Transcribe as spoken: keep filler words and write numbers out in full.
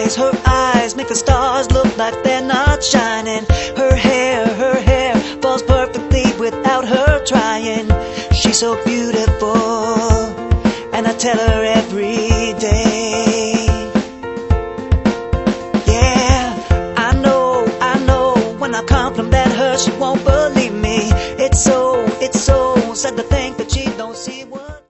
eyes, her eyes make the stars look like they're not shining. Her hair, her hair falls perfectly without her trying. She's so beautiful, and I tell her every day. Yeah, I know, I know, when I compliment her she won't believe